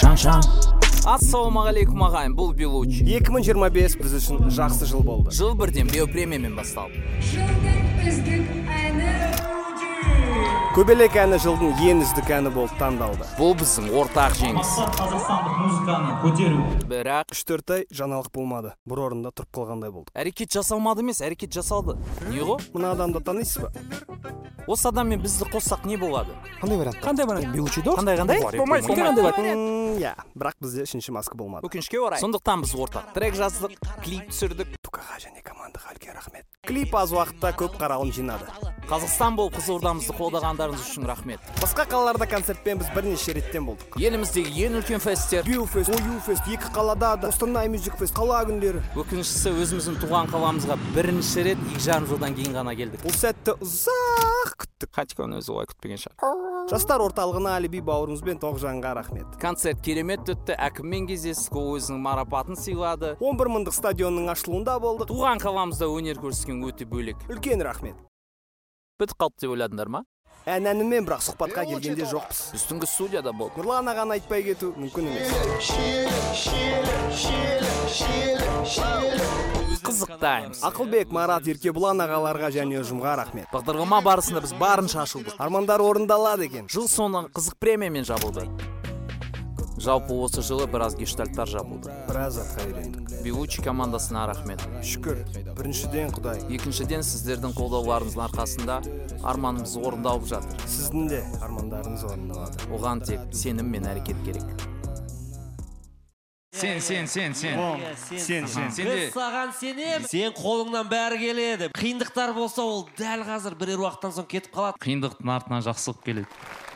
Шан. Ассалаумағалейкум ағайын, бұл Белучи. 2025 біз үшін жақсы жыл болды. Жыл бірден биопремиямен басталды. Көбелек әні жылдың ең үздік әні болып таңдалды. Бұл біздің ортақ жеңіс. Қазақстандық музыканы көтеру. Бірақ 3-4 ай жаңалық болмады. Бір орында тұрып қалғандай болды. әрекет жасалмады емес, әрекет жасалды. Не ғой? Мына адамды танисыз ба? Осы адаммен бізді қоссақ не болады? Қандай вариант? Қандай вариант? Белучи дос? Қандай? Болмайды. Қандай вариант? Иә, бірақ бізде үшінші маска болмады. Өкінішке орай. Сондықтан біз ортақ трек жаздық, клип түсірдік. Тукаға және командаға үлкен рахмет. Клип аз уақытта көп қаралым жинады. Қазақстан болып Қызылордамызды қолдағандарыңыз үшін рахмет. Басқа қалаларда концертпен біз бірнеше реттен болдық. Еліміздегі ең үлкен фесттер. Биофест, Оюфест, екі қалада да, Қостанай Music Fest, қала күндері. Өкініштісі өзіміздің туған қаламызға бірінші рет 2 жарым жылдан кейін ғана келдік. Бұл сәтті ұзақ күттік. Хатикон өзі олай күтпеген шығар. Жастар орталығына Алиби бауырымыз бен Тоғжанға рахмет. Концерт керемет өтті, әкіммен кездестік, ол өзінің марапатын сыйлады. 11 мыңдық стадионның ашылуында болдық. Туған қаламызда өнер көрсеткен өте бөлек. Үлкен рахмет. Бітіп қалды деп ойладыңдар ма? Әнәнімен бірақ сұхбатқа келгенде жоқпыз. Біз түнгі студияда болдық. Нұрлан ағаны айтпай кету мүмкін емес. Қызықтаймыз. Ақылбек, Марат, Еркебұлан ағаларға және ұжымға рахмет. Бағдарлама барысында біз барынша ашылдық. Армандар орындалады екен. Жыл соңы қызық премиямен жабылды. Жалпы осы жылы біраз гештальттар жабылды. Біраз атқа үйрендік. Белучи командасына рахмет. Шүкір, біріншіден Құдай. Екіншіден сіздердің қолдауларыңыздың арқасында арманымыз орындалып жатыр. Сіздің де армандарыңыз орындалады. Оған тек сенім мен әрекет керек. Сен. Біз саған сенем, сен қолыңнан бәрі келеді. Қиындықтар болса ол дәл қазір бірер уақыттан соң кетіп қалады. Қиындықтың артынан жақсылық келеді.